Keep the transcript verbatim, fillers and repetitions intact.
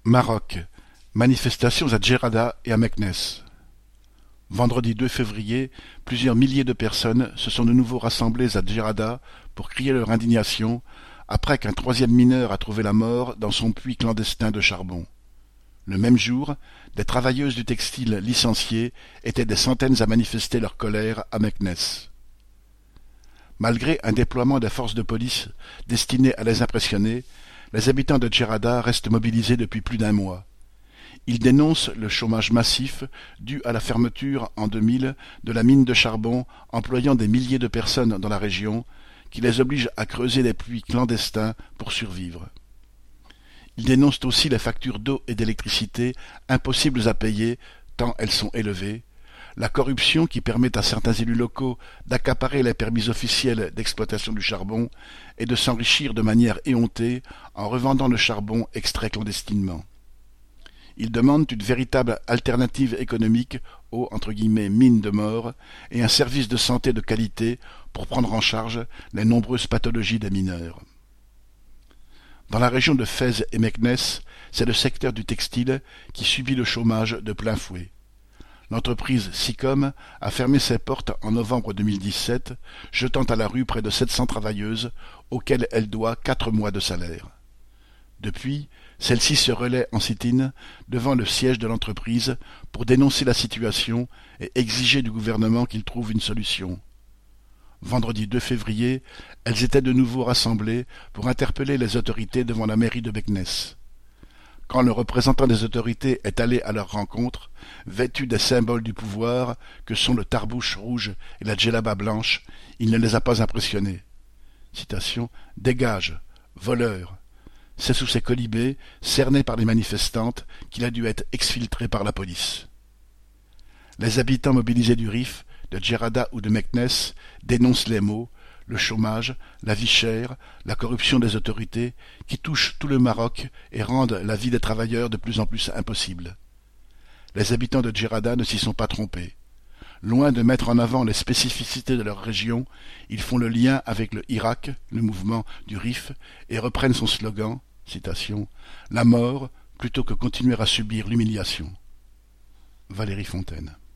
Maroc. Manifestations à Djerrada et à Meknès. Vendredi deux février, plusieurs milliers de personnes se sont de nouveau rassemblées à Djerrada pour crier leur indignation après qu'un troisième mineur a trouvé la mort dans son puits clandestin de charbon. Le même jour, des travailleuses du textile licenciées étaient des centaines à manifester leur colère à Meknès. Malgré un déploiement des forces de police destiné à les impressionner, les habitants de Djerrada restent mobilisés depuis plus d'un mois. Ils dénoncent le chômage massif dû à la fermeture en deux mille de la mine de charbon employant des milliers de personnes dans la région, qui les oblige à creuser des puits clandestins pour survivre. Ils dénoncent aussi les factures d'eau et d'électricité impossibles à payer tant elles sont élevées, la corruption qui permet à certains élus locaux d'accaparer les permis officiels d'exploitation du charbon et de s'enrichir de manière éhontée en revendant le charbon extrait clandestinement. Ils demandent une véritable alternative économique aux entre guillemets, mines de mort et un service de santé de qualité pour prendre en charge les nombreuses pathologies des mineurs. Dans la région de Fès et Meknès, c'est le secteur du textile qui subit le chômage de plein fouet. L'entreprise Sicom a fermé ses portes en novembre deux mille dix-sept, jetant à la rue près de sept cents travailleuses, auxquelles elle doit quatre mois de salaire. Depuis, celle-ci se relaie en sit-in devant le siège de l'entreprise pour dénoncer la situation et exiger du gouvernement qu'il trouve une solution. Vendredi deux février, elles étaient de nouveau rassemblées pour interpeller les autorités devant la mairie de Meknès. Quand le représentant des autorités est allé à leur rencontre, vêtu des symboles du pouvoir que sont le tarbouche rouge et la djellaba blanche, il ne les a pas impressionnés. Citation, « Dégage, voleur !» C'est sous ces colibés, cernés par les manifestantes, qu'il a dû être exfiltré par la police. Les habitants mobilisés du Rif, de Djerrada ou de Meknès dénoncent les maux, le chômage, la vie chère, la corruption des autorités, qui touchent tout le Maroc et rendent la vie des travailleurs de plus en plus impossible. Les habitants de Djerrada ne s'y sont pas trompés. Loin de mettre en avant les spécificités de leur région, ils font le lien avec le Hirak, le mouvement du Rif, et reprennent son slogan, citation, « La mort, plutôt que continuer à subir l'humiliation ». Valérie Fontaine.